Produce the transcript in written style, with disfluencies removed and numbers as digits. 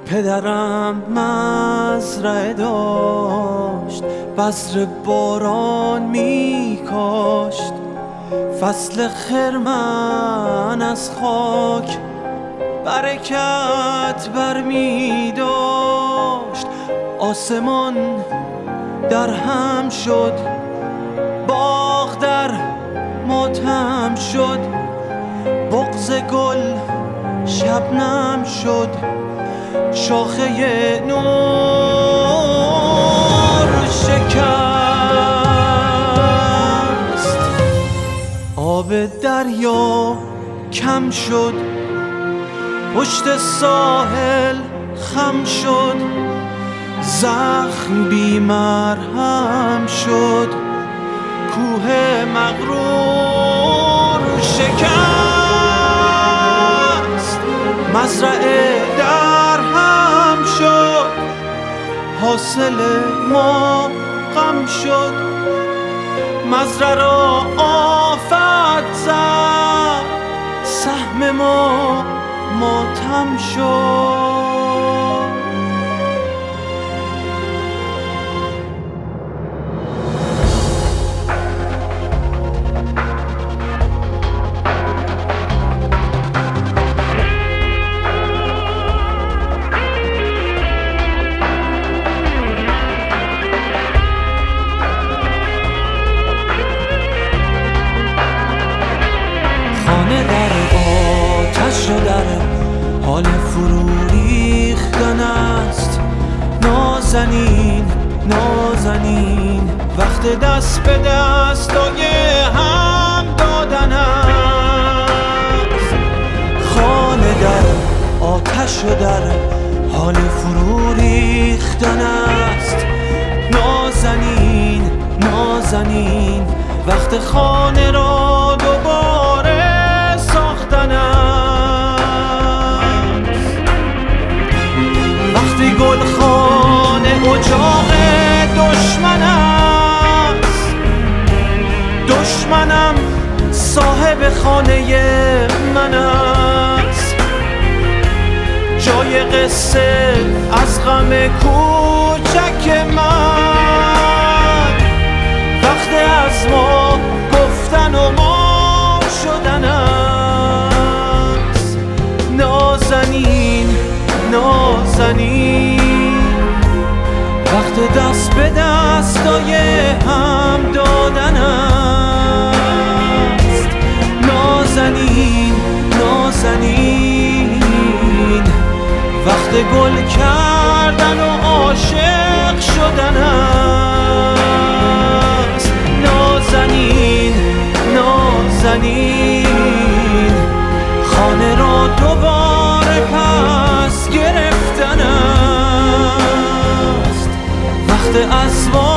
پدرم مزرعه داشت، بذر باران می کاشت، فصل خرمن از خاک برکت برمی داشت. آسمان در هم شد، باغ در ماتم شد، بغض گل شبنم شد، شاخه نور شکست. آب دریا کم شد، پشت ساحل خم شد، زخم بی مرهم شد، کوه مغرور شکست. مزرعه در هم شد، حاصل ما غم شد، مزرعه را آفت زد، سهم ما ماتم شد. خانه در آتش و در حال فرو ریختن است. نازنین نازنین وقت دست به دستای هم دادن است. خانه در آتش و در حال فرو ریختن است. نازنین نازنین وقت خانه را دوباره ساختن است. وقتی گلخانه اجاق دشمن است، دشمنم صاحب خانه من است. جای قصه از غم کوچک من، وقت از ما گفتن و ما شدن است. نازنین نازنین وقت دست به دستای هم دادن است. نازنین نازنین وقت گل کردن و عاشق شدن است. نازنین نازنین خانه را دوباره پس گرفتن است. وقت از